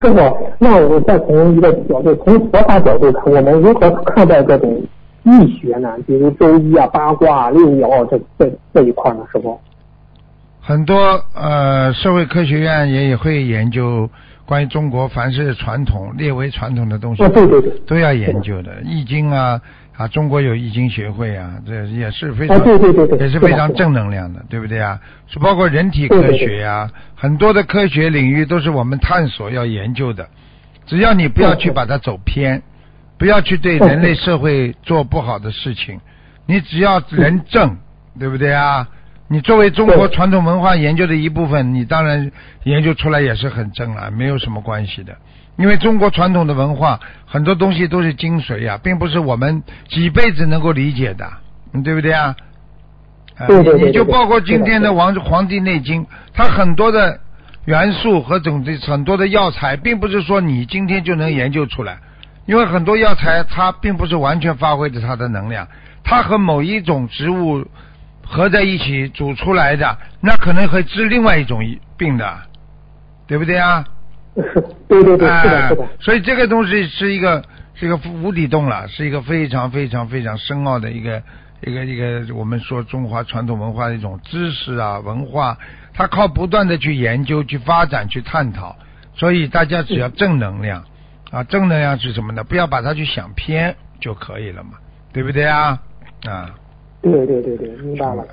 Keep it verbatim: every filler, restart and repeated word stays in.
师傅，那我再从一个角度，从佛法角度看，我们如何看待这种易学呢？比如周易啊、八卦、六爻这这这一块呢？师傅， 很多呃社会科学院也也会研究关于中国凡是传统列为传统的东西， 哦，对对对， 都要研究的。易经啊啊，中国有易经学会啊，这也是非常、 哦、对对对对， 也是非常正能量的，对不对啊？是包括人体科学呀、啊，很多的科学领域都是我们探索要研究的。只要你不要去把它走偏，不要去对人类社会做不好的事情，你只要人正，对不对啊？你作为中国传统文化研究的一部分，你当然研究出来也是很正了，没有什么关系的。因为中国传统的文化很多东西都是精髓啊，并不是我们几辈子能够理解的，对不对啊？ 啊对对对对， 你就包括今天的王《黄帝内经》，它很多的元素和总的很多的药材，并不是说你今天就能研究出来，因为很多药材它并不是完全发挥着它的能量，它和某一种植物合在一起煮出来的，那可能会治另外一种病的，对不对啊？ 是，对对对，是的，是的。 呃、所以这个东西是一个是一个无底洞了，是一个非常非常非常深奥的一个一个一个我们说中华传统文化的一种知识啊文化，它靠不断的去研究、去发展、去探讨。所以大家只要正能量啊，正能量是什么呢？不要把它去想偏就可以了嘛，对不对啊？啊， 对对对对，明白了。